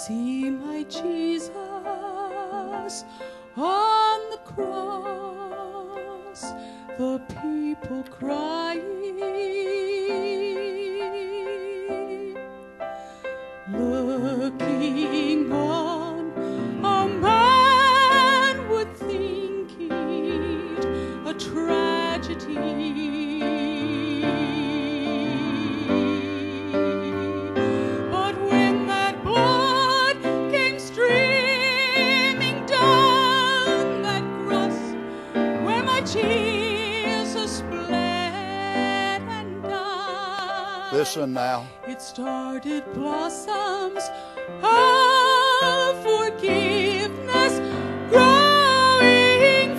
see my Jesus on the cross, the people crying, looking on a man would think it a tragedy. Jesus bled and died. Listen now. It started blossoms of forgiveness growing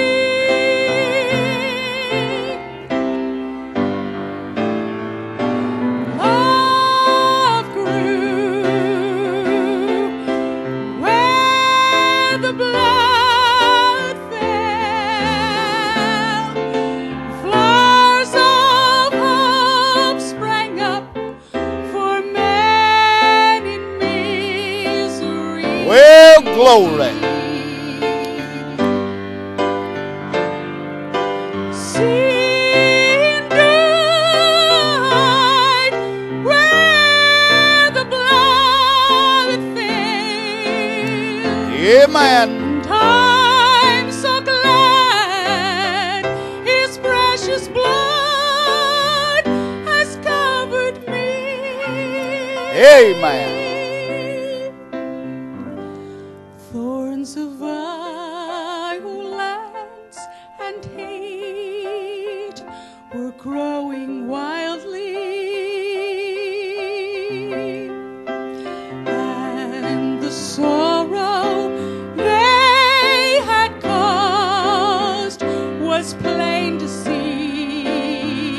free. Love grew where the blood well, glory. Sin died where the blood failed. Yeah, man. I'm so glad His precious blood has covered me. Amen. Thorns of violence and hate were growing wildly, and the sorrow they had caused was plain to see.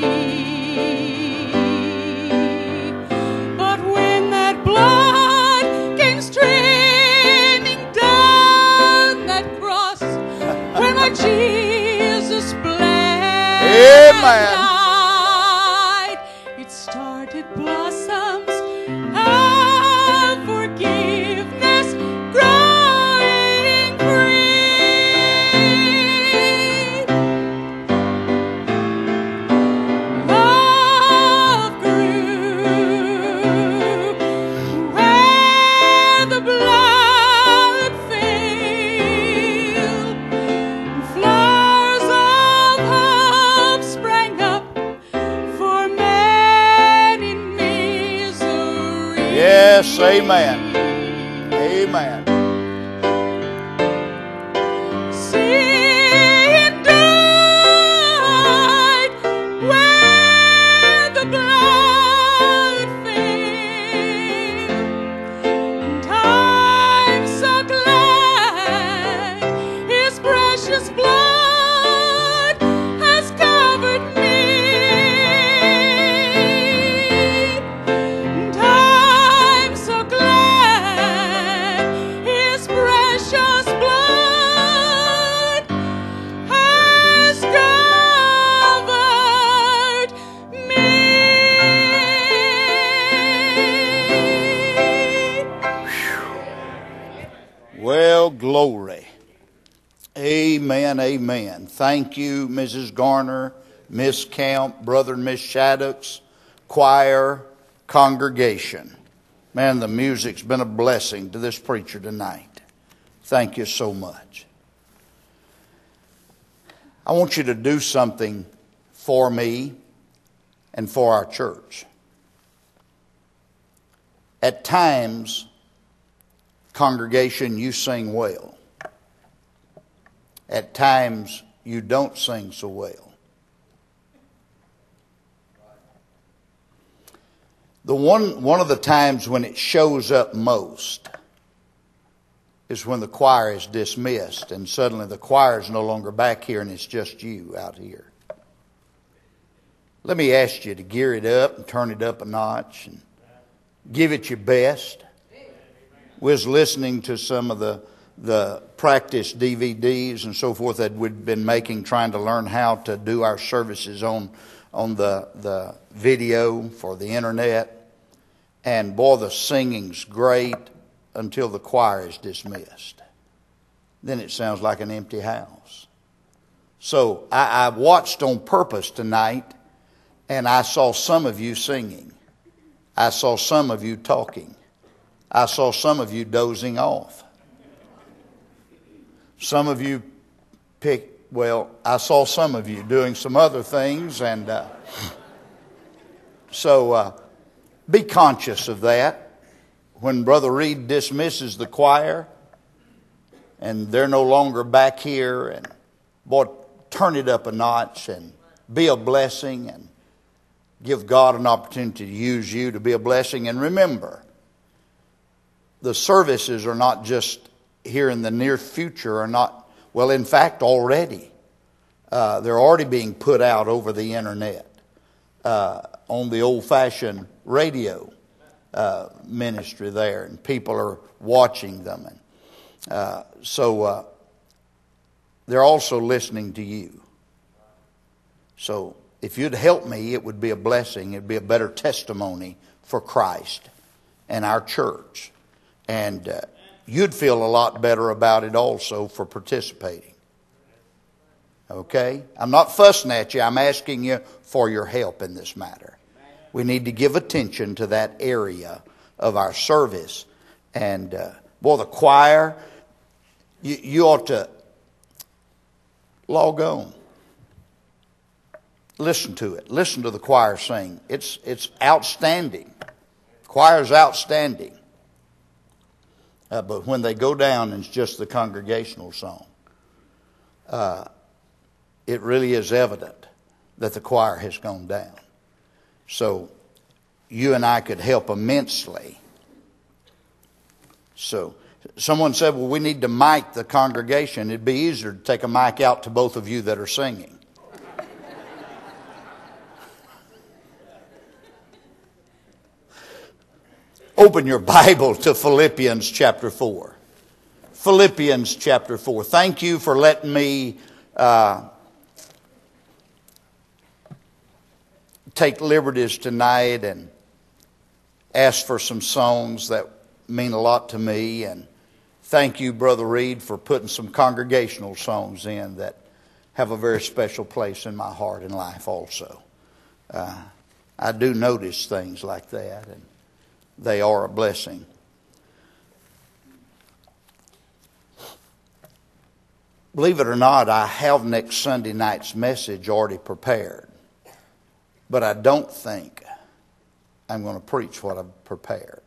But when that blood came streaming down that cross, where my Jesus bled and died, it started blossoms of forgiveness growing free. Love grew where the blood failed. Flowers of hope sprang up for men in misery. Yes, amen. Amen. Sin died where the blood failed, and I'm so glad His precious blood has covered me. And I'm so glad His precious blood has covered me. Well, glory. Amen, amen. Thank you, Mrs. Garner, Miss Camp, Brother and Miss Shaddocks, choir, congregation. Man, the music's been a blessing to this preacher tonight. Thank you so much. I want you to do something for me and for our church. At times, congregation, you sing well. At times, you don't sing so well. One of the times when it shows up most is when the choir is dismissed and suddenly the choir is no longer back here and it's just you out here. Let me ask you to gear it up and turn it up a notch and give it your best. We was listening to some of the practice DVDs and so forth that we'd been making, trying to learn how to do our services on the video for the internet. And boy, the singing's great. until the choir is dismissed. Then it sounds like an empty house. So I watched on purpose tonight, and I saw some of you singing. I saw some of you talking. I saw some of you dozing off. Some of you I saw some of you doing some other things, and so be conscious of that. When Brother Reed dismisses the choir, and they're no longer back here, and boy, turn it up a notch and be a blessing and give God an opportunity to use you to be a blessing. And remember, the services are not just here in the near future, in fact, already. They're already being put out over the internet, on the old-fashioned radio ministry there, and people are watching them. And so they're also listening to you. So if you'd help me, it would be a blessing. It would be a better testimony for Christ and our church. And you'd feel a lot better about it also for participating. Okay? I'm not fussing at you. I'm asking you for your help in this matter. We need to give attention to that area of our service. And, the choir, you ought to log on. Listen to it. Listen to the choir sing. It's outstanding. Choir's outstanding. But when they go down and it's just the congregational song, it really is evident that the choir has gone down. So you and I could help immensely. So someone said, well, we need to mic the congregation. It'd be easier to take a mic out to both of you that are singing. Open your Bible to Philippians chapter 4. Philippians chapter 4. Thank you for letting me take liberties tonight and ask for some songs that mean a lot to me. And thank you, Brother Reed, for putting some congregational songs in that have a very special place in my heart and life also. I do notice things like that, and they are a blessing. Believe it or not, I have next Sunday night's message already prepared. But I don't think I'm going to preach what I've prepared.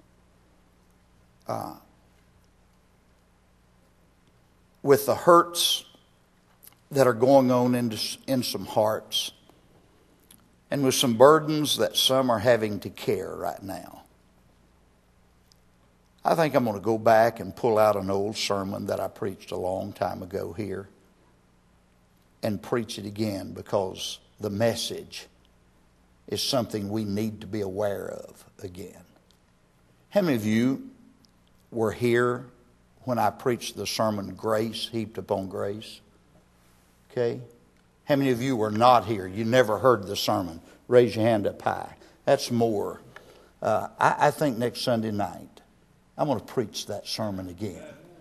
With the hurts that are going on in some hearts, and with some burdens that some are having to carry right now, I think I'm going to go back and pull out an old sermon that I preached a long time ago here and preach it again, because the message is something we need to be aware of again. How many of you were here when I preached the sermon, Grace Heaped Upon Grace? Okay? How many of you were not here? You never heard the sermon? Raise your hand up high. That's more. I think next Sunday night, I'm going to preach that sermon again.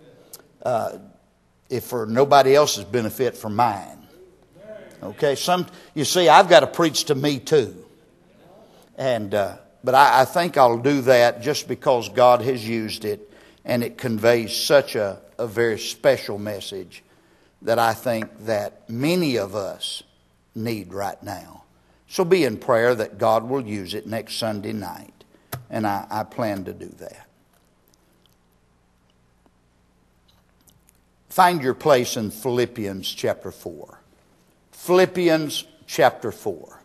If for nobody else's benefit, for mine. Okay, you see, I've got to preach to me too. And but I think I'll do that just because God has used it, and it conveys such a very special message that I think that many of us need right now. So be in prayer that God will use it next Sunday night, and I plan to do that. Find your place in Philippians chapter 4. Philippians chapter 4.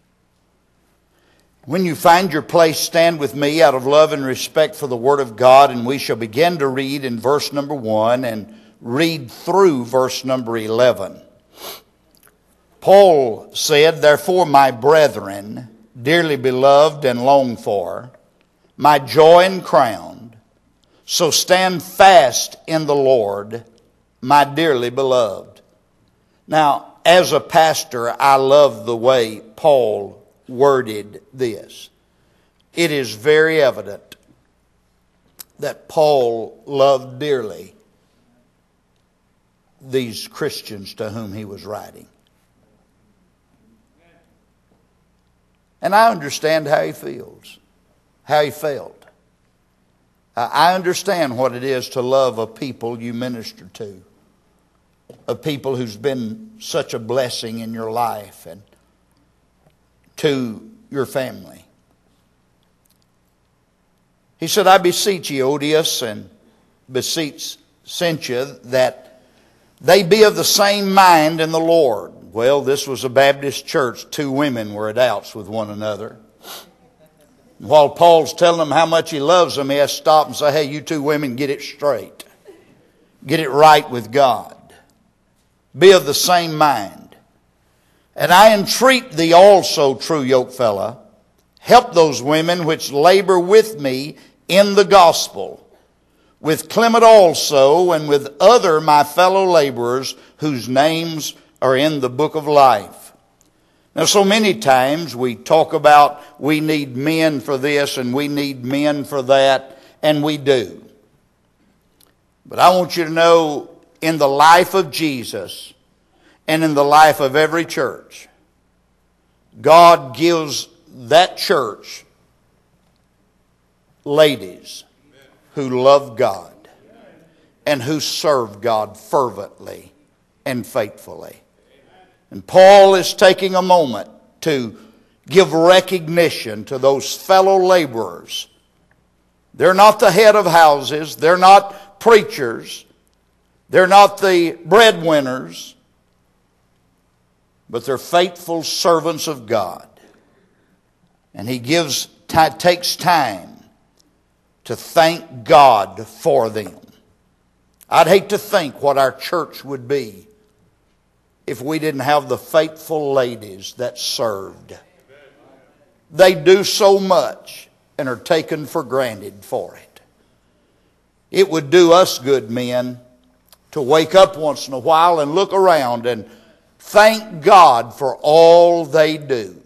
When you find your place, stand with me out of love and respect for the Word of God, and we shall begin to read in verse number 1 and read through verse number 11. Paul said, "Therefore, my brethren, dearly beloved and longed for, my joy and crown, so stand fast in the Lord, my dearly beloved." Now, as a pastor, I love the way Paul worded this. It is very evident that Paul loved dearly these Christians to whom he was writing. And I understand how he feels, how he felt. I understand what it is to love a people you minister to, a people who's been such a blessing in your life and to your family. He said, I beseech you, Odious, and beseech Cynthia, that they be of the same mind in the Lord. Well, this was a Baptist church. 2 women were at outs with one another. While Paul's telling them how much he loves them, he has to stop and say, hey, you 2 women, get it straight. Get it right with God. Be of the same mind. And I entreat thee also, true yokefellow, help those women which labor with me in the gospel, with Clement also, and with other my fellow laborers whose names are in the book of life. Now, so many times we talk about we need men for this and we need men for that, and we do. But I want you to know, in the life of Jesus and in the life of every church, God gives that church ladies who love God and who serve God fervently and faithfully. And Paul is taking a moment to give recognition to those fellow laborers. They're not the head of houses. They're not preachers. They're not the breadwinners. But they're faithful servants of God. And he takes time to thank God for them. I'd hate to think what our church would be if we didn't have the faithful ladies that served. They do so much and are taken for granted for it. It would do us good, men, to wake up once in a while and look around and thank God for all they do.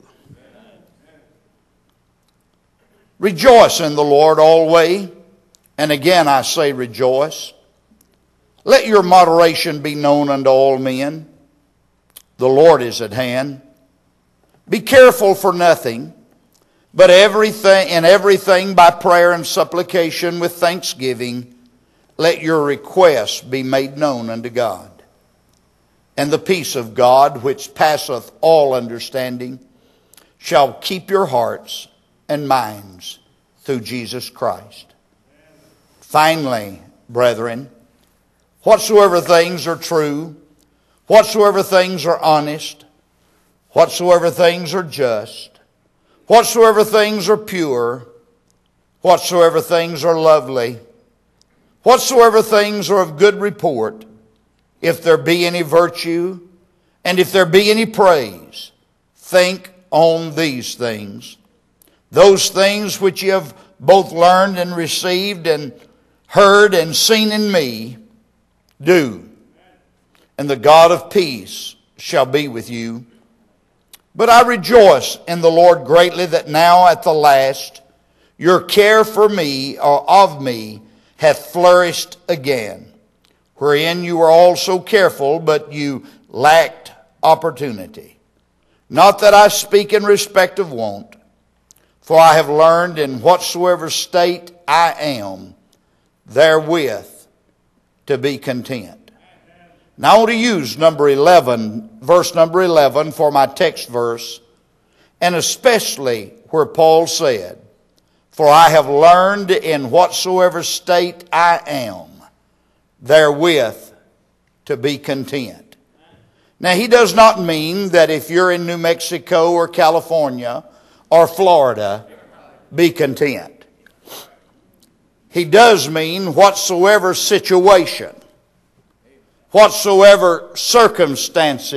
Rejoice in the Lord always. And again I say rejoice. Let your moderation be known unto all men. The Lord is at hand. Be careful for nothing, but everything by prayer and supplication with thanksgiving, let your requests be made known unto God. And the peace of God, which passeth all understanding, shall keep your hearts and minds through Jesus Christ. Finally, brethren, whatsoever things are true, whatsoever things are honest, whatsoever things are just, whatsoever things are pure, whatsoever things are lovely, whatsoever things are of good report, if there be any virtue, and if there be any praise, think on these things. Those things which ye have both learned and received and heard and seen in me, do. And the God of peace shall be with you. But I rejoice in the Lord greatly that now at the last your care for me or of me hath flourished again, wherein you were also careful, but you lacked opportunity. Not that I speak in respect of want, for I have learned in whatsoever state I am, therewith to be content. Now I want to use verse number 11 for my text verse, and especially where Paul said, for I have learned in whatsoever state I am, therewith to be content. Now he does not mean that if you're in New Mexico or California or Florida, be content. He does mean whatsoever situation, whatsoever circumstance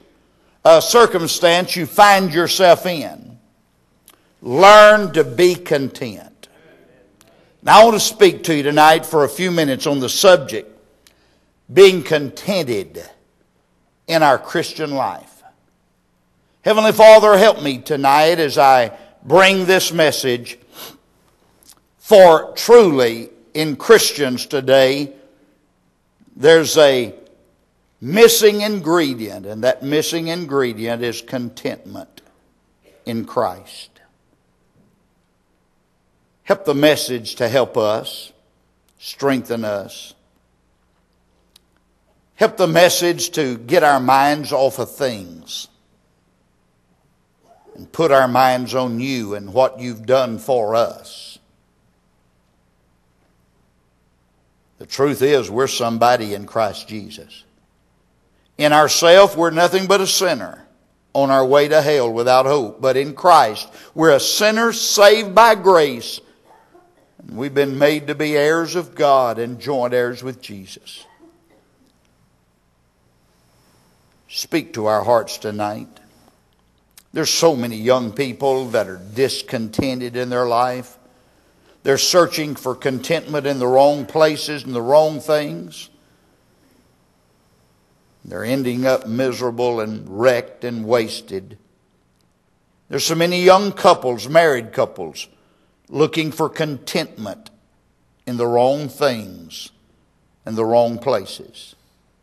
you find yourself in, learn to be content. Now I want to speak to you tonight for a few minutes on the subject, being contented in our Christian life. Heavenly Father, help me tonight as I bring this message, for truly in Christians today, there's a missing ingredient, and that missing ingredient is contentment in Christ. Help the message to help us, strengthen us. Help the message to get our minds off of things and put our minds on you and what you've done for us. The truth is, we're somebody in Christ Jesus. In ourselves, we're nothing but a sinner on our way to hell without hope. But in Christ, we're a sinner saved by grace. And we've been made to be heirs of God and joint heirs with Jesus. Speak to our hearts tonight. There's so many young people that are discontented in their life. They're searching for contentment in the wrong places and the wrong things. They're ending up miserable and wrecked and wasted. There's so many young couples, married couples, looking for contentment in the wrong things and the wrong places.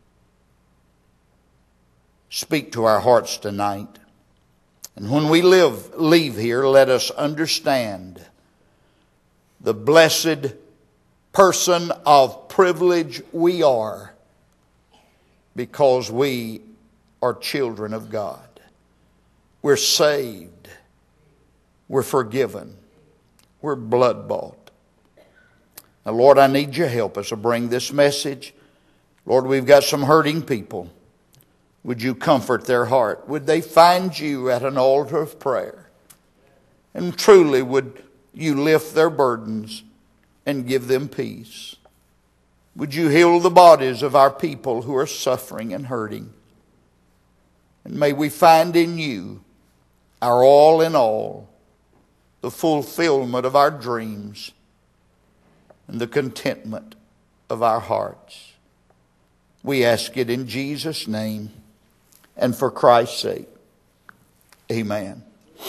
Speak to our hearts tonight. And when we leave here, let us understand the blessed person of privilege we are, because we are children of God. We're saved. We're forgiven. We're blood-bought. Now, Lord, I need your help as I bring this message. Lord, we've got some hurting people. Would you comfort their heart? Would they find you at an altar of prayer? And truly, would you lift their burdens and give them peace? Would you heal the bodies of our people who are suffering and hurting? And may we find in you our all in all, the fulfillment of our dreams and the contentment of our hearts. We ask it in Jesus' name and for Christ's sake. Amen.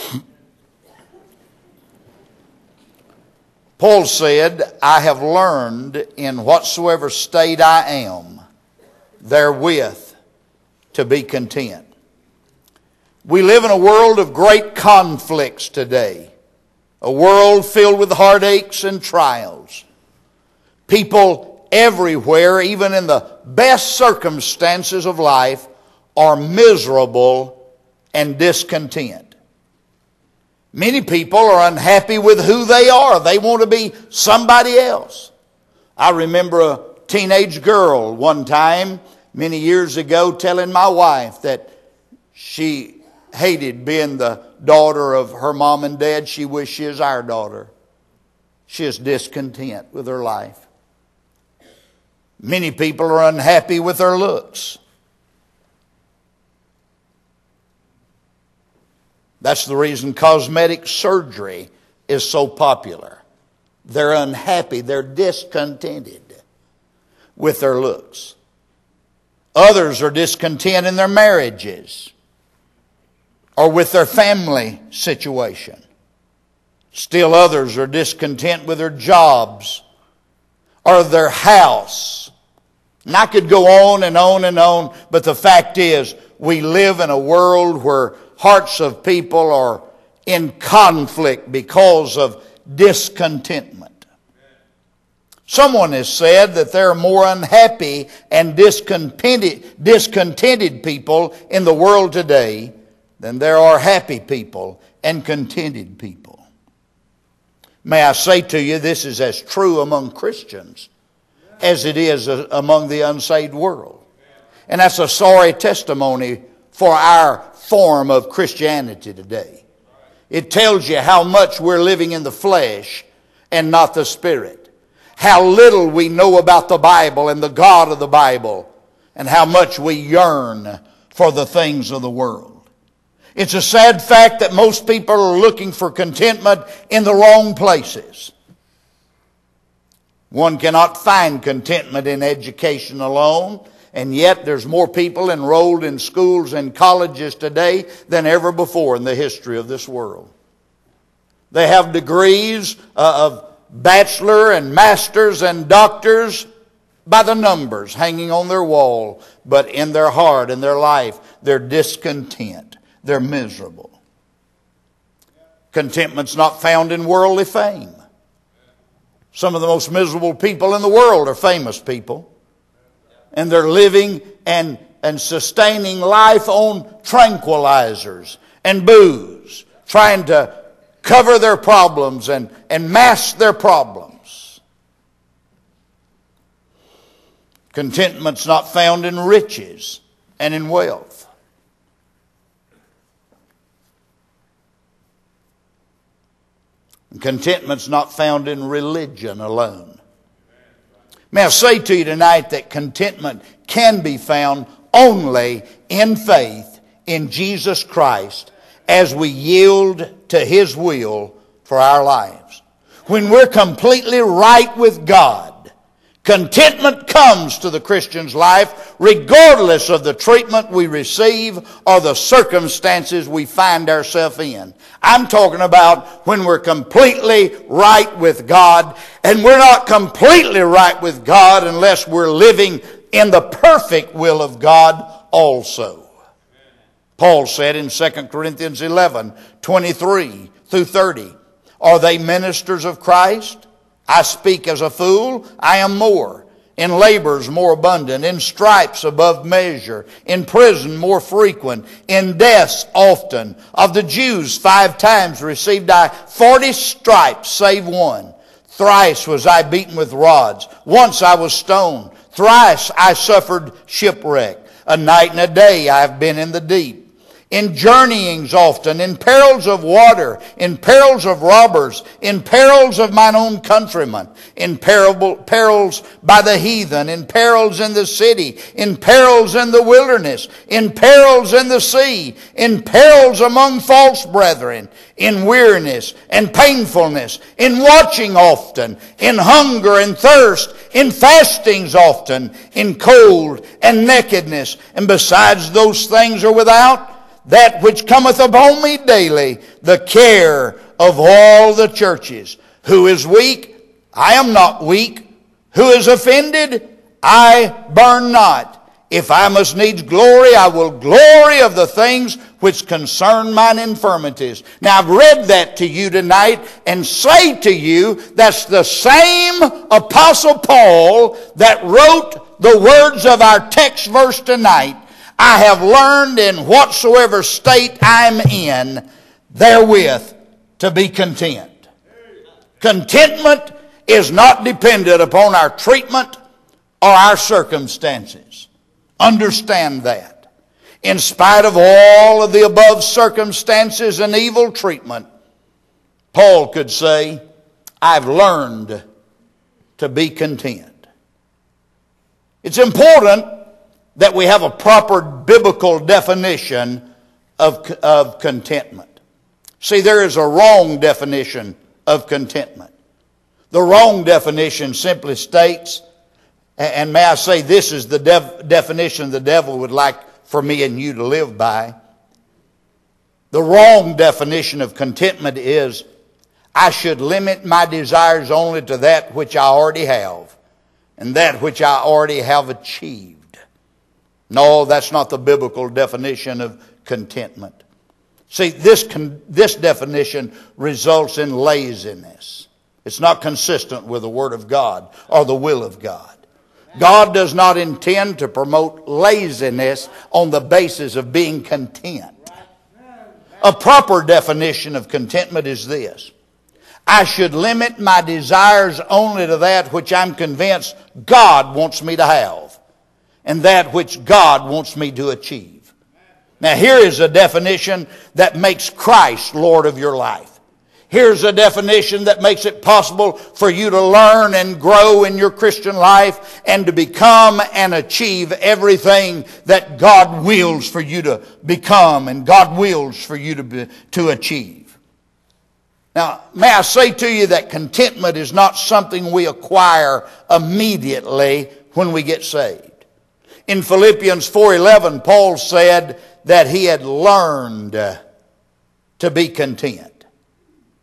Paul said, I have learned in whatsoever state I am, therewith to be content. We live in a world of great conflicts today. A world filled with heartaches and trials. People everywhere, even in the best circumstances of life, are miserable and discontent. Many people are unhappy with who they are. They want to be somebody else. I remember a teenage girl one time, many years ago, telling my wife that she hated being the daughter of her mom and dad. She wished she was our daughter. She is discontent with her life. Many people are unhappy with their looks. That's the reason cosmetic surgery is so popular. They're unhappy. They're discontented with their looks. Others are discontent in their marriages or with their family situation. Still others are discontent with their jobs or their house. And I could go on and on and on, but the fact is, we live in a world where hearts of people are in conflict because of discontentment. Someone has said that there are more unhappy and discontented people in the world today than there are happy people and contented people. May I say to you, this is as true among Christians as it is among the unsaved world. And that's a sorry testimony for our form of Christianity today. It tells you how much we're living in the flesh and not the Spirit. How little we know about the Bible and the God of the Bible, and how much we yearn for the things of the world. It's a sad fact that most people are looking for contentment in the wrong places. One cannot find contentment in education alone, and yet there's more people enrolled in schools and colleges today than ever before in the history of this world. They have degrees of bachelor and masters and doctors by the numbers hanging on their wall, but in their heart and their life, they're discontent. They're miserable. Contentment's not found in worldly fame. Some of the most miserable people in the world are famous people. And they're living and sustaining life on tranquilizers and booze, trying to cover their problems and mask their problems. Contentment's not found in riches and in wealth. Contentment's not found in religion alone. May I say to you tonight that contentment can be found only in faith in Jesus Christ as we yield to His will for our lives. When we're completely right with God, contentment comes to the Christian's life regardless of the treatment we receive or the circumstances we find ourselves in. I'm talking about when we're completely right with God, and we're not completely right with God unless we're living in the perfect will of God also. Paul said in 2 Corinthians 11:23 through 30, "Are they ministers of Christ? I speak as a fool, I am more. In labors more abundant, in stripes above measure, in prison more frequent, in deaths often. Of the Jews 5 times received I 40 stripes, save one. Thrice was I beaten with rods. Once I was stoned. Thrice I suffered shipwreck. A night and a day I have been in the deep. In journeyings often, in perils of water, in perils of robbers, in perils of mine own countrymen, in perils by the heathen, in perils in the city, in perils in the wilderness, in perils in the sea, in perils among false brethren, in weariness and painfulness, in watching often, in hunger and thirst, in fastings often, in cold and nakedness, and besides those things are without, that which cometh upon me daily, the care of all the churches. Who is weak? I am not weak. Who is offended? I burn not. If I must needs glory, I will glory of the things which concern mine infirmities." Now I've read that to you tonight and say to you that's the same Apostle Paul that wrote the words of our text verse tonight. "I have learned in whatsoever state I'm in, therewith to be content." Contentment is not dependent upon our treatment or our circumstances. Understand that. In spite of all of the above circumstances and evil treatment, Paul could say, "I've learned to be content." It's important that we have a proper biblical definition of contentment. See, there is a wrong definition of contentment. The wrong definition simply states, and may I say this is the definition the devil would like for me and you to live by. The wrong definition of contentment is, I should limit my desires only to that which I already have and that which I already have achieved. No, that's not the biblical definition of contentment. See, this definition results in laziness. It's not consistent with the Word of God or the will of God. God does not intend to promote laziness on the basis of being content. A proper definition of contentment is this: I should limit my desires only to that which I'm convinced God wants me to have, and that which God wants me to achieve. Now here is a definition that makes Christ Lord of your life. Here's a definition that makes it possible for you to learn and grow in your Christian life and to become and achieve everything that God wills for you to become and God wills for you to achieve. Now, may I say to you that contentment is not something we acquire immediately when we get saved. In Philippians 4:11, Paul said that he had learned to be content.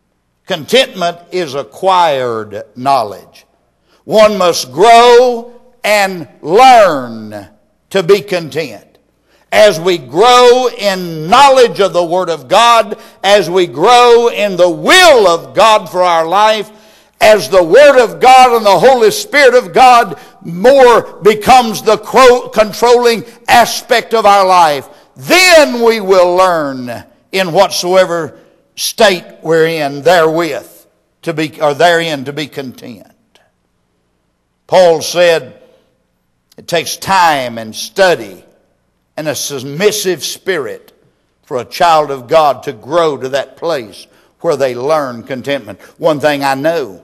Contentment is acquired knowledge. One must grow and learn to be content. As we grow in knowledge of the Word of God, as we grow in the will of God for our life, as the Word of God and the Holy Spirit of God more becomes the controlling aspect of our life, then we will learn in whatsoever state we're in therein to be content. Paul said it takes time and study and a submissive spirit for a child of God to grow to that place where they learn contentment. One thing I know,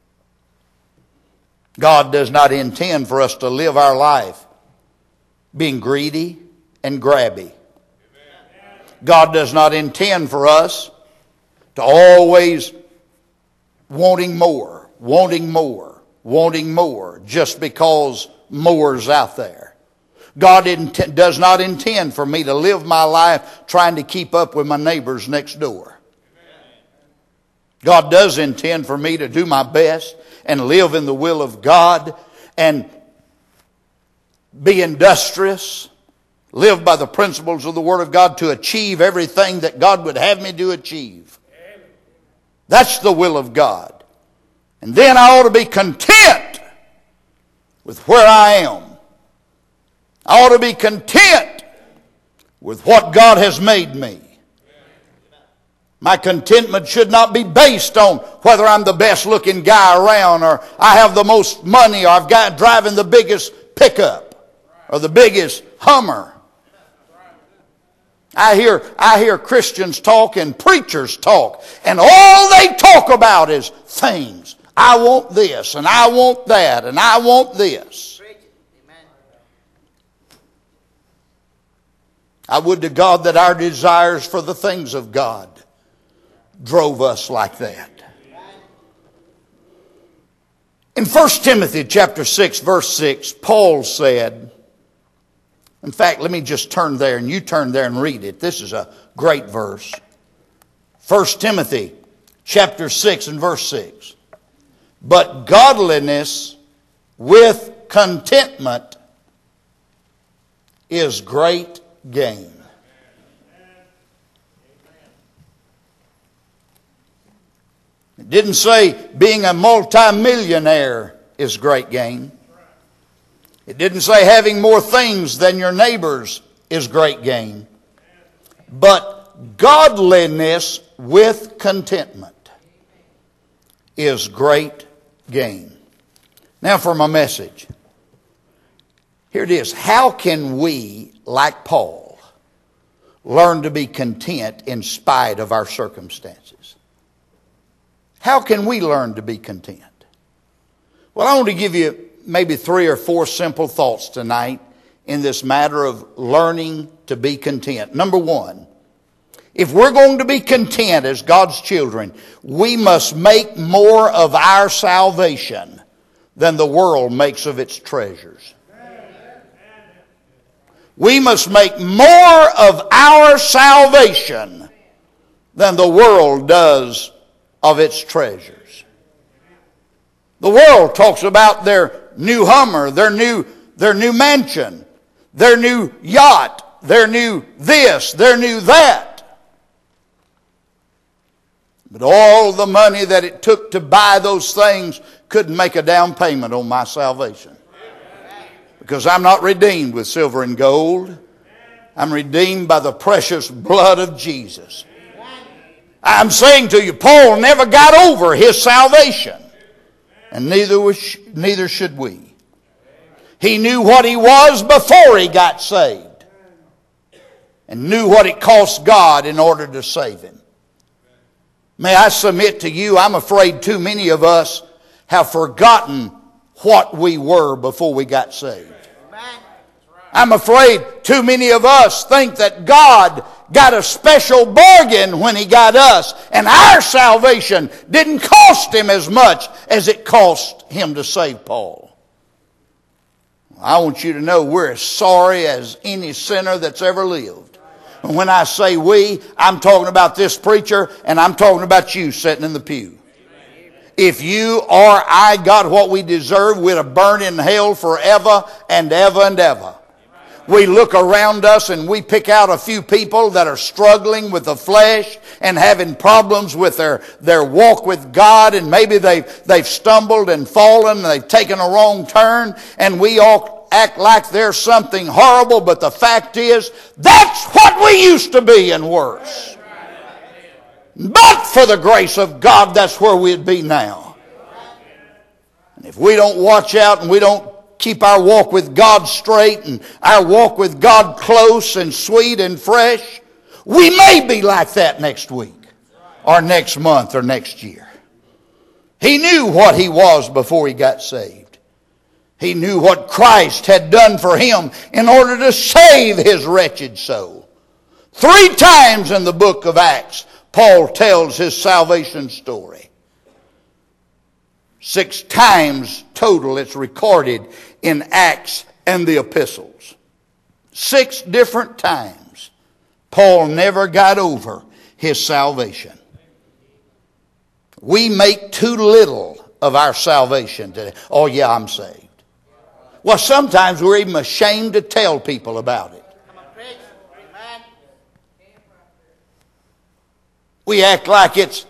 God does not intend for us to live our life being greedy and grabby. God does not intend for us to always wanting more, just because more's out there. God does not intend for me to live my life trying to keep up with my neighbors next door. God does intend for me to do my best and live in the will of God and be industrious, live by the principles of the Word of God to achieve everything that God would have me to achieve. That's the will of God. And then I ought to be content with where I am. I ought to be content with what God has made me. My contentment should not be based on whether I'm the best looking guy around, or I have the most money, or I've got driving the biggest pickup or the biggest Hummer. I hear Christians talk and preachers talk, and all they talk about is things. I want this, and I want that, and I want this. I would to God that our desires for the things of God drove us like that. In 1 Timothy chapter 6, verse 6, Paul said, in fact, let me just turn there and you turn there and read it. This is a great verse. 1 Timothy chapter 6 and verse 6. But godliness with contentment is great gain. It didn't say being a multimillionaire is great gain. It didn't say having more things than your neighbors is great gain. But godliness with contentment is great gain. Now for my message. Here it is. How can we, like Paul, learn to be content in spite of our circumstances? How can we learn to be content? Well, I want to give you maybe 3 or 4 simple thoughts tonight in this matter of learning to be content. Number 1, if we're going to be content as God's children, we must make more of our salvation than the world makes of its treasures. We must make more of our salvation than the world does of its treasures. The world talks about their new Hummer, their new mansion, their new yacht, their new this, their new that. But all the money that it took to buy those things couldn't make a down payment on my salvation. Because I'm not redeemed with silver and gold. I'm redeemed by the precious blood of Jesus. I'm saying to you, Paul never got over his salvation. And neither should we. He knew what he was before he got saved. And knew what it cost God in order to save him. May I submit to you, I'm afraid too many of us have forgotten what we were before we got saved. I'm afraid too many of us think that God got a special bargain when he got us, and our salvation didn't cost him as much as it cost him to save Paul. I want you to know we're as sorry as any sinner that's ever lived. And when I say we, I'm talking about this preacher and I'm talking about you sitting in the pew. If you or I got what we deserve, we'd have burned in hell forever and ever and ever. We look around us and we pick out a few people that are struggling with the flesh and having problems with their walk with God, and maybe they've stumbled and fallen and they've taken a wrong turn, and we all act like there's something horrible, but the fact is that's what we used to be and worse. But for the grace of God, that's where we'd be now. And if we don't watch out and we don't keep our walk with God straight and our walk with God close and sweet and fresh, we may be like that next week or next month or next year. He knew what he was before he got saved. He knew what Christ had done for him in order to save his wretched soul. 3 times in the book of Acts, Paul tells his salvation story. 6 times total it's recorded in Acts and the epistles. 6 different times Paul never got over his salvation. We make too little of our salvation today. Oh yeah, I'm saved. Well, sometimes we're even ashamed to tell people about it. We act like it's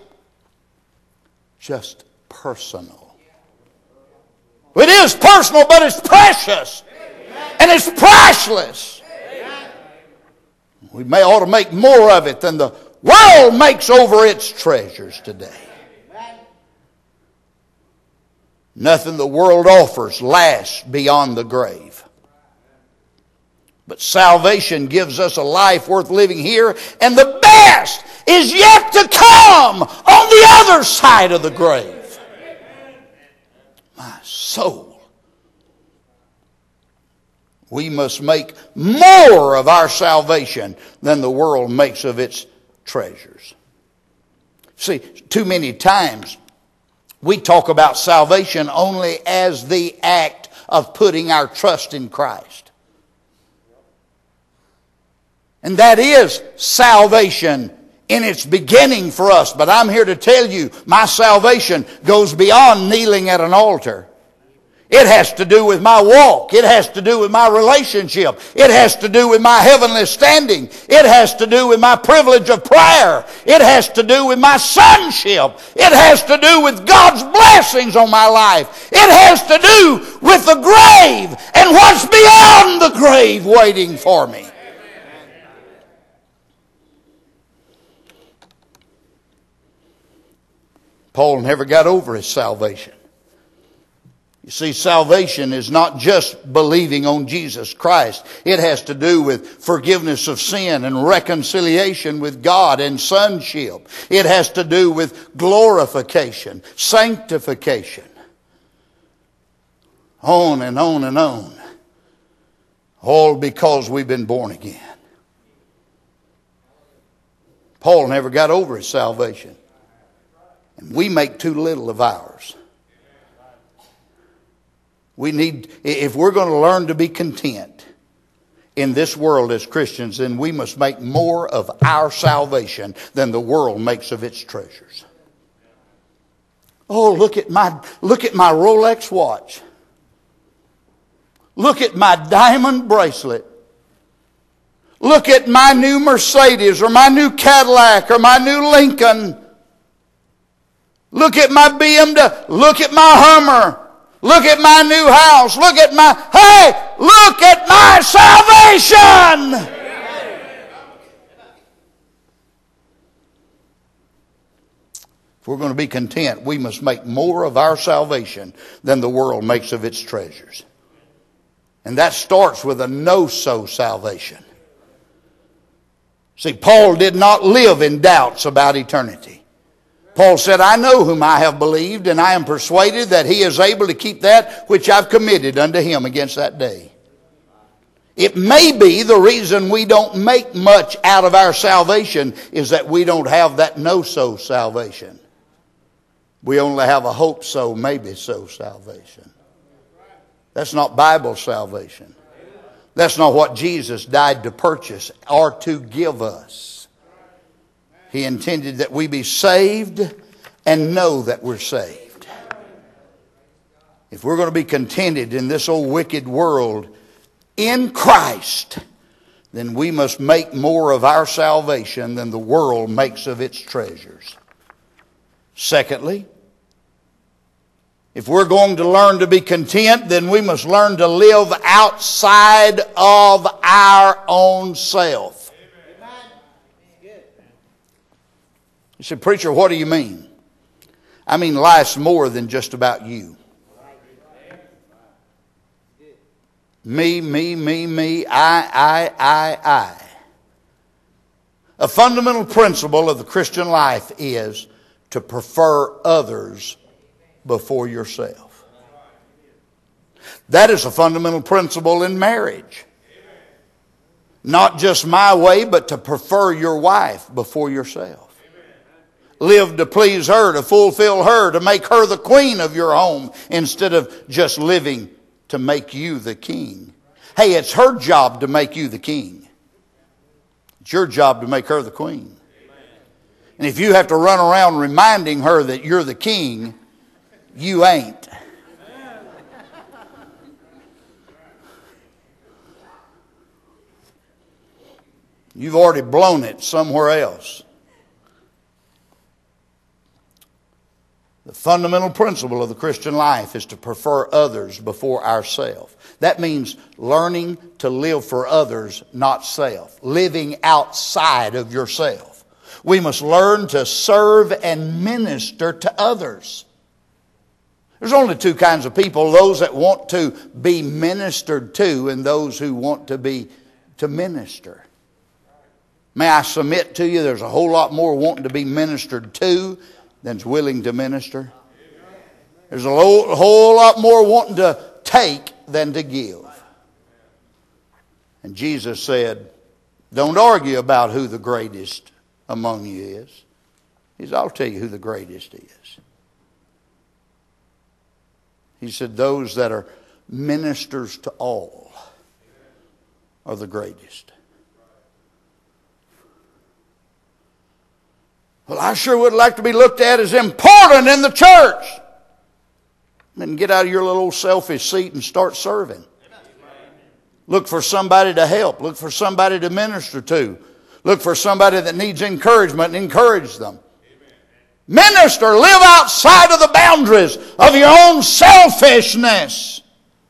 just personal. It is personal, but it's precious. And it's priceless. We may ought to make more of it than the world makes over its treasures today. Nothing the world offers lasts beyond the grave. But salvation gives us a life worth living here, and the best is yet to come on the other side of the grave. My soul. We must make more of our salvation than the world makes of its treasures. See, too many times we talk about salvation only as the act of putting our trust in Christ. And that is salvation in its beginning for us. But I'm here to tell you, my salvation goes beyond kneeling at an altar. It has to do with my walk. It has to do with my relationship. It has to do with my heavenly standing. It has to do with my privilege of prayer. It has to do with my sonship. It has to do with God's blessings on my life. It has to do with the grave and what's beyond the grave waiting for me. Paul never got over his salvation. You see, salvation is not just believing on Jesus Christ. It has to do with forgiveness of sin and reconciliation with God and sonship. It has to do with glorification, sanctification. On and on and on. All because we've been born again. Paul never got over his salvation. And we make too little of ours. We need, if we're going to learn to be content in this world as Christians, then we must make more of our salvation than the world makes of its treasures. Oh, look at my Rolex watch. Look at my diamond bracelet. Look at my new Mercedes or my new Cadillac or my new Lincoln. Look at my BMW. Look at my Hummer. Look at my new house. Look at my salvation. If we're going to be content, we must make more of our salvation than the world makes of its treasures. And that starts with a no-so salvation. See, Paul did not live in doubts about eternity. Paul said, I know whom I have believed, and I am persuaded that he is able to keep that which I've committed unto him against that day. It may be the reason we don't make much out of our salvation is that we don't have that no-so salvation. We only have a hope so, maybe so salvation. That's not Bible salvation. That's not what Jesus died to purchase or to give us. He intended that we be saved and know that we're saved. If we're going to be contented in this old wicked world in Christ, then we must make more of our salvation than the world makes of its treasures. Secondly, if we're going to learn to be content, then we must learn to live outside of our own self. You say, preacher, what do you mean? I mean, life's more than just about you. Me, I. A fundamental principle of the Christian life is to prefer others before yourself. That is a fundamental principle in marriage. Not just my way, but to prefer your wife before yourself. Live to please her, to fulfill her, to make her the queen of your home instead of just living to make you the king. Hey, it's her job to make you the king. It's your job to make her the queen. And if you have to run around reminding her that you're the king, you ain't. You've already blown it somewhere else. The fundamental principle of the Christian life is to prefer others before ourselves. That means learning to live for others, not self. Living outside of yourself. We must learn to serve and minister to others. There's only two kinds of people, those that want to be ministered to and those who want to minister. May I submit to you, there's a whole lot more wanting to be ministered to than's willing to minister. There's a whole lot more wanting to take than to give. And Jesus said, don't argue about who the greatest among you is. He said, I'll tell you who the greatest is. He said, those that are ministers to all are the greatest. Well, I sure would like to be looked at as important in the church. Then get out of your little selfish seat and start serving. Look for somebody to help. Look for somebody to minister to. Look for somebody that needs encouragement and encourage them. Minister. Live outside of the boundaries of your own selfishness.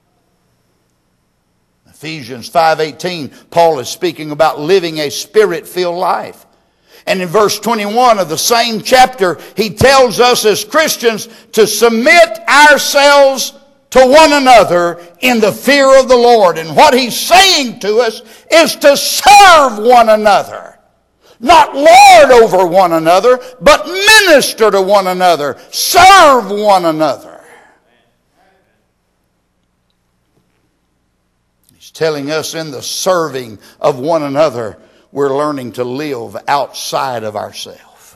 Ephesians 5:18, Paul is speaking about living a spirit-filled life. And in verse 21 of the same chapter, he tells us as Christians to submit ourselves to one another in the fear of the Lord. And what he's saying to us is to serve one another. Not lord over one another, but minister to one another. Serve one another. He's telling us in the serving of one another, we're learning to live outside of ourselves.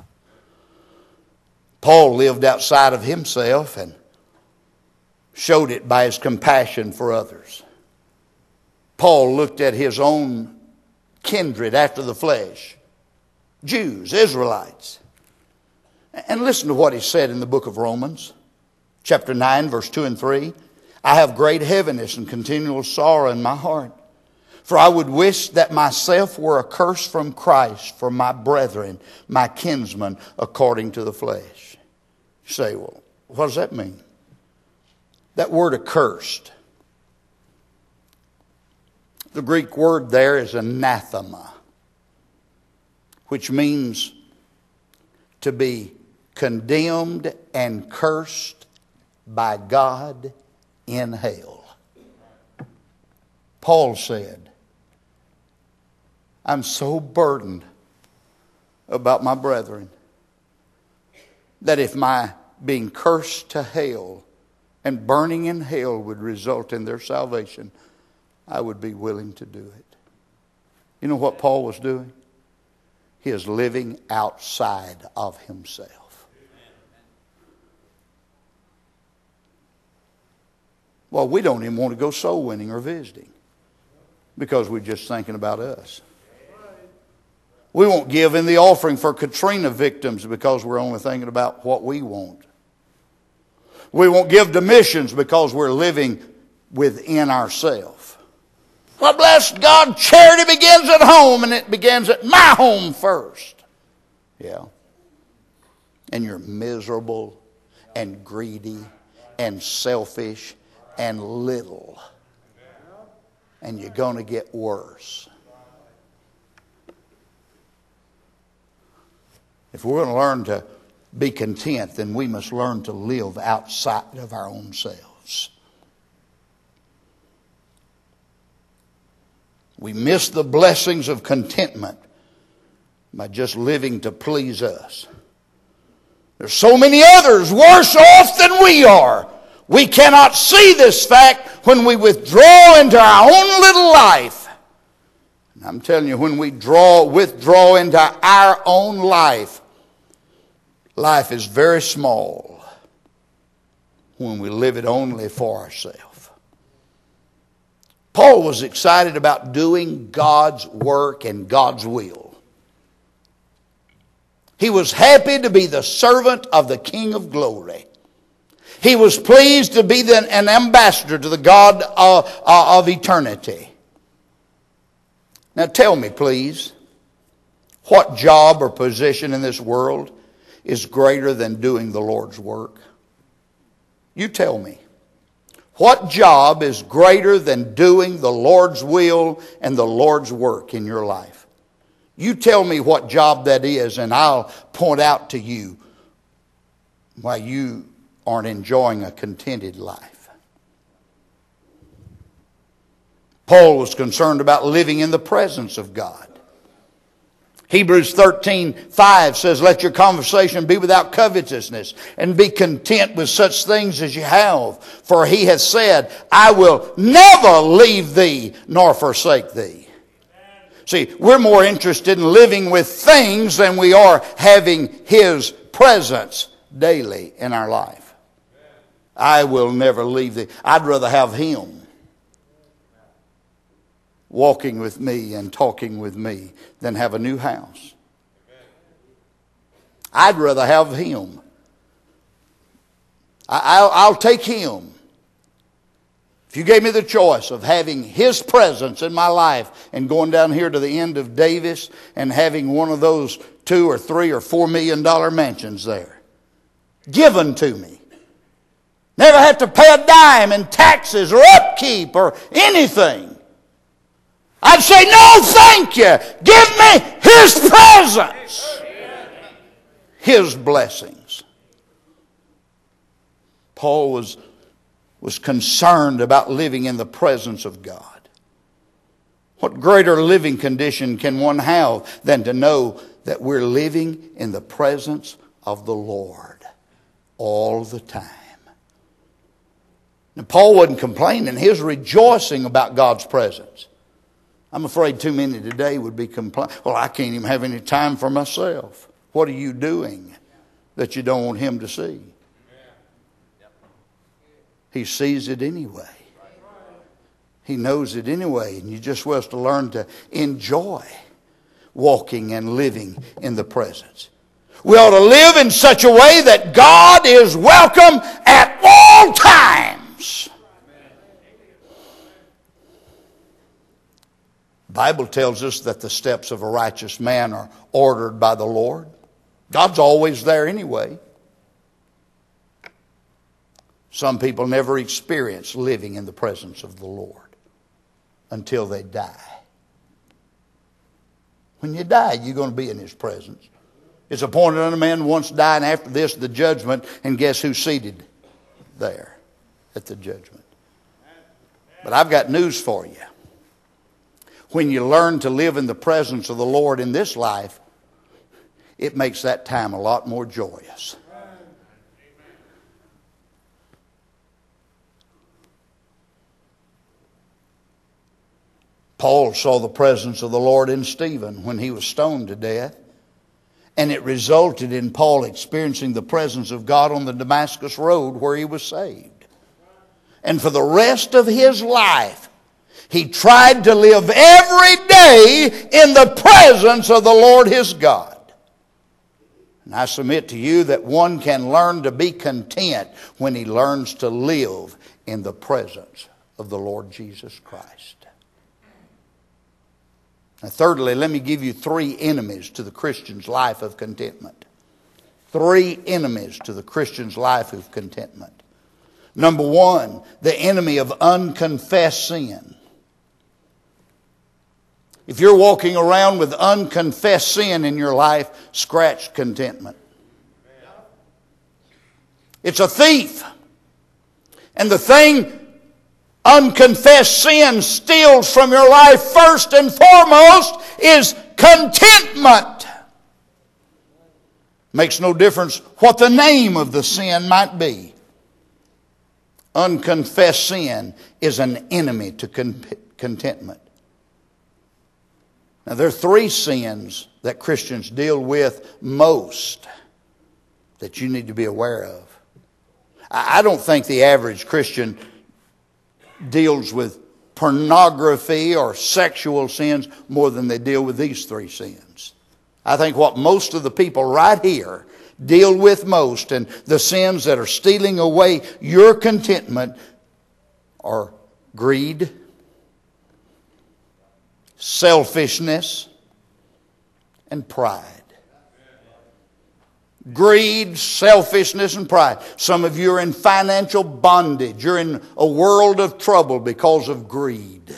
Paul lived outside of himself and showed it by his compassion for others. Paul looked at his own kindred after the flesh, Jews, Israelites. And listen to what he said in the book of Romans, chapter 9, verse 2 and 3. I have great heaviness and continual sorrow in my heart. For I would wish that myself were accursed from Christ for my brethren, my kinsmen, according to the flesh. You say, well, what does that mean? That word accursed. The Greek word there is anathema, which means to be condemned and cursed by God in hell. Paul said, I'm so burdened about my brethren that if my being cursed to hell and burning in hell would result in their salvation, I would be willing to do it. You know what Paul was doing? He is living outside of himself. Well, we don't even want to go soul winning or visiting. because we're just thinking about us. We won't give in the offering for Katrina victims because we're only thinking about what we want. We won't give to missions because we're living within ourselves. Well, bless God, charity begins at home, and it begins at my home first. Yeah. And you're miserable and greedy and selfish and little. And you're going to get worse. If we're going to learn to be content, then we must learn to live outside of our own selves. We miss the blessings of contentment by just living to please us. There's so many others worse off than we are. We cannot see this fact when we withdraw into our own little life. And I'm telling you, when we withdraw into our own life, life is very small when we live it only for ourselves. Paul was excited about doing God's work and God's will. He was happy to be the servant of the King of Glory. He was pleased to be an ambassador to the God of eternity. Now tell me, please, what job or position in this world is greater than doing the Lord's work? You tell me. What job is greater than doing the Lord's will and the Lord's work in your life? You tell me what job that is, and I'll point out to you why you aren't enjoying a contented life. Paul was concerned about living in the presence of God. Hebrews 13:5 says, let your conversation be without covetousness, and be content with such things as you have. For he hath said, I will never leave thee nor forsake thee. See, we're more interested in living with things than we are having his presence daily in our life. I will never leave thee. I'd rather have him walking with me and talking with me than have a new house. I'd rather have him. I'll take him. If you gave me the choice of having his presence in my life and going down here to the end of Davis and having one of those $2 or $3 or $4 million mansions there given to me, never have to pay a dime in taxes or upkeep or anything, I'd say, no, thank you. Give me his presence. His blessings. Paul was concerned about living in the presence of God. What greater living condition can one have than to know that we're living in the presence of the Lord all the time? Now, Paul wasn't complaining. He was rejoicing about God's presence. I'm afraid too many today would be complaining. Well, I can't even have any time for myself. What are you doing that you don't want him to see? He sees it anyway. He knows it anyway. And you just want to learn to enjoy walking and living in the presence. We ought to live in such a way that God is welcome at all times. The Bible tells us that the steps of a righteous man are ordered by the Lord. God's always there anyway. Some people never experience living in the presence of the Lord until they die. When you die, you're going to be in his presence. It's appointed unto man once die, and after this the judgment, and guess who's seated there at the judgment? But I've got news for you. When you learn to live in the presence of the Lord in this life, it makes that time a lot more joyous. Paul saw the presence of the Lord in Stephen when he was stoned to death. And it resulted in Paul experiencing the presence of God on the Damascus road where he was saved. And for the rest of his life, He tried to live every day in the presence of the Lord his God. And I submit to you that one can learn to be content when he learns to live in the presence of the Lord Jesus Christ. Now, thirdly, let me give you 3 enemies to the Christian's life of contentment. 3 enemies to the Christian's life of contentment. Number 1, the enemy of unconfessed sin. If you're walking around with unconfessed sin in your life, scratch contentment. It's a thief. And the thing unconfessed sin steals from your life first and foremost is contentment. Makes no difference what the name of the sin might be. Unconfessed sin is an enemy to contentment. Now, there are 3 sins that Christians deal with most that you need to be aware of. I don't think the average Christian deals with pornography or sexual sins more than they deal with these 3 sins. I think what most of the people right here deal with most, and the sins that are stealing away your contentment, are greed, selfishness, and pride. Greed, selfishness, and pride. Some of you are in financial bondage. You're in a world of trouble because of greed.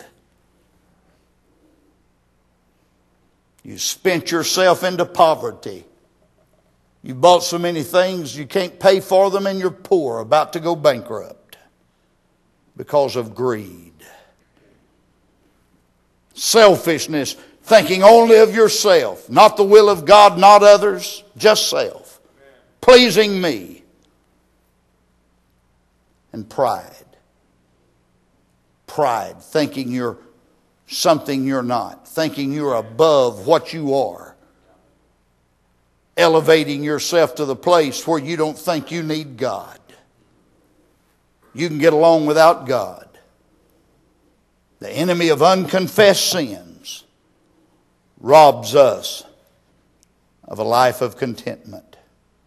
You spent yourself into poverty. You bought so many things you can't pay for them, and you're poor, about to go bankrupt because of greed. Selfishness, thinking only of yourself, not the will of God, not others, just self. Pleasing me. And pride. Pride, thinking you're something you're not, thinking you're above what you are. Elevating yourself to the place where you don't think you need God. You can get along without God. The enemy of unconfessed sins robs us of a life of contentment.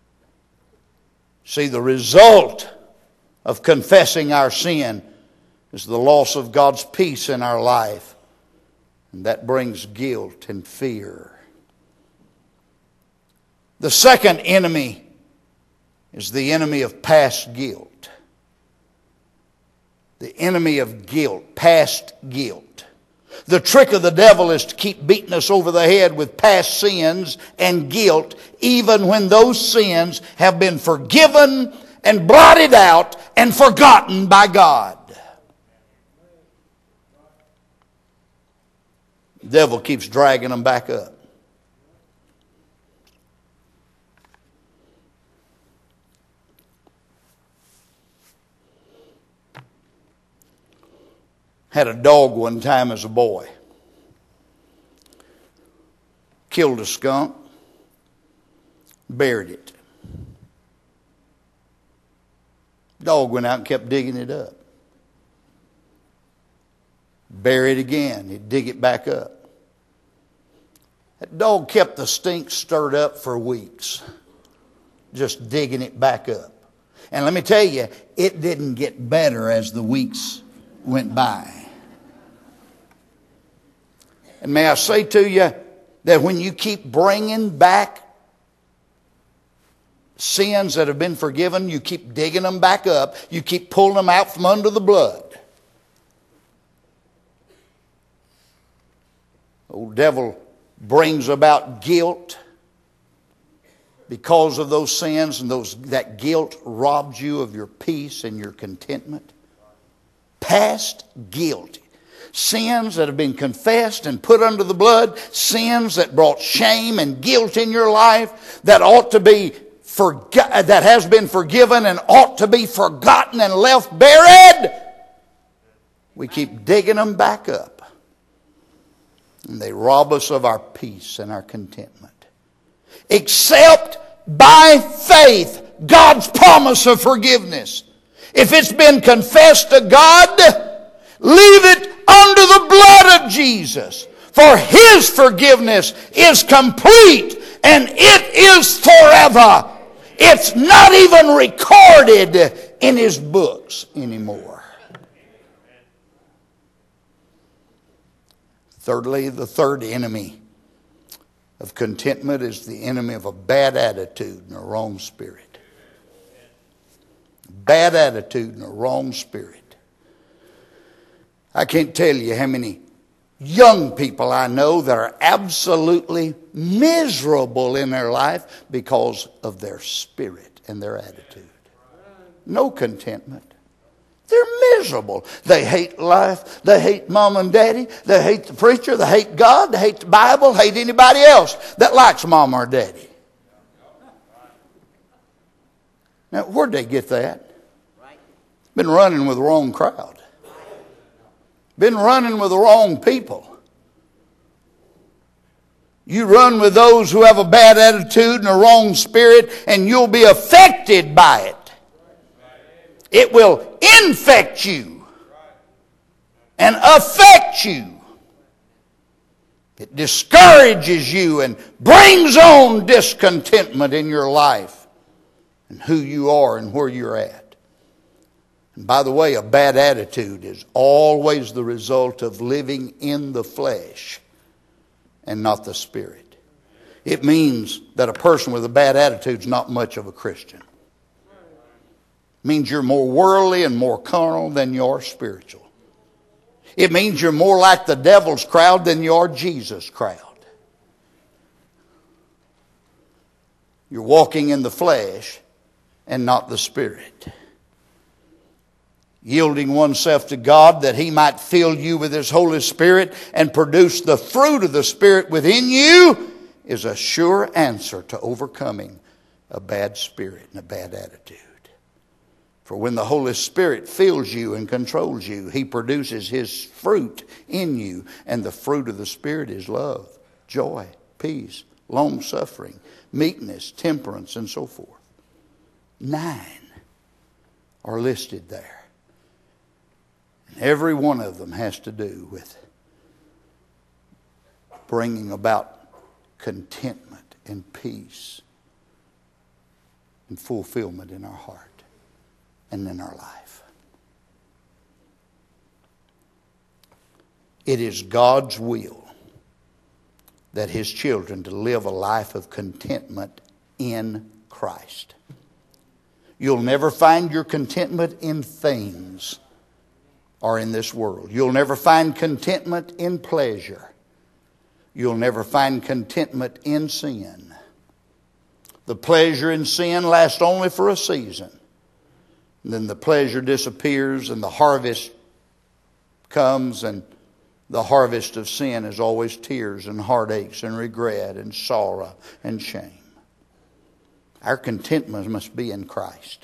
See, the result of confessing our sin is the loss of God's peace in our life. And that brings guilt and fear. The second enemy is the enemy of past guilt. The enemy of guilt, past guilt. The trick of the devil is to keep beating us over the head with past sins and guilt, even when those sins have been forgiven and blotted out and forgotten by God. The devil keeps dragging them back up. Had a dog one time as a boy. Killed a skunk. Buried it. Dog went out and kept digging it up. Bury it again. He'd dig it back up. That dog kept the stink stirred up for weeks. Just digging it back up. And let me tell you, it didn't get better as the weeks went by. And may I say to you that when you keep bringing back sins that have been forgiven, you keep digging them back up, you keep pulling them out from under the blood. The old devil brings about guilt because of those sins, and that guilt robs you of your peace and your contentment. Past guilt. Sins that have been confessed and put under the blood. Sins that brought shame and guilt in your life that ought to be that has been forgiven and ought to be forgotten and left buried. We keep digging them back up. And they rob us of our peace and our contentment. Except by faith, God's promise of forgiveness. If it's been confessed to God, leave it under the blood of Jesus. For His forgiveness is complete and it is forever. It's not even recorded in His books anymore. Thirdly, the third enemy of contentment is the enemy of a bad attitude and a wrong spirit. Bad attitude and a wrong spirit. I can't tell you how many young people I know that are absolutely miserable in their life because of their spirit and their attitude. No contentment. They're miserable. They hate life. They hate mom and daddy. They hate the preacher. They hate God. They hate the Bible. Hate anybody else that likes mom or daddy. Now, where'd they get that? Been running with the wrong crowd. Been running with the wrong people. You run with those who have a bad attitude and a wrong spirit, and you'll be affected by it. It will infect you and affect you. It discourages you and brings on discontentment in your life and who you are and where you're at. And by the way, a bad attitude is always the result of living in the flesh and not the spirit. It means that a person with a bad attitude is not much of a Christian. It means you're more worldly and more carnal than you are spiritual. It means you're more like the devil's crowd than you are Jesus' crowd. You're walking in the flesh and not the spirit. Yielding oneself to God that He might fill you with His Holy Spirit and produce the fruit of the Spirit within you is a sure answer to overcoming a bad spirit and a bad attitude. For when the Holy Spirit fills you and controls you, He produces His fruit in you. And the fruit of the Spirit is love, joy, peace, long-suffering, meekness, temperance, and so forth. 9 are listed there. And every one of them has to do with bringing about contentment and peace and fulfillment in our heart and in our life. It is God's will that His children to live a life of contentment in Christ. You'll never find your contentment in things or in this world. You'll never find contentment in pleasure. You'll never find contentment in sin. The pleasure in sin lasts only for a season. And then the pleasure disappears and the harvest comes, and the harvest of sin is always tears and heartaches and regret and sorrow and shame. Our contentment must be in Christ.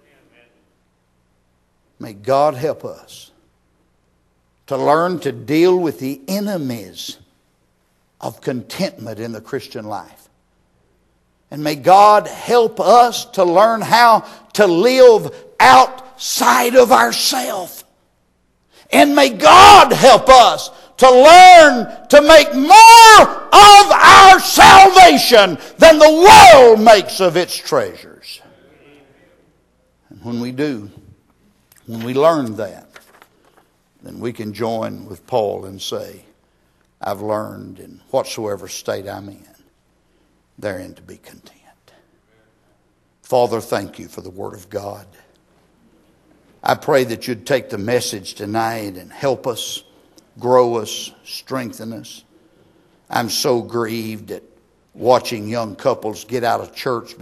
May God help us to learn to deal with the enemies of contentment in the Christian life. And may God help us to learn how to live outside of ourselves. And may God help us to learn to make more of our salvation than the world makes of its treasures. And when we do, when we learn that, then we can join with Paul and say, I've learned in whatsoever state I'm in, therein to be content. Father, thank you for the Word of God. I pray that you'd take the message tonight and help us, grow us, strengthen us. I'm so grieved at watching young couples get out of church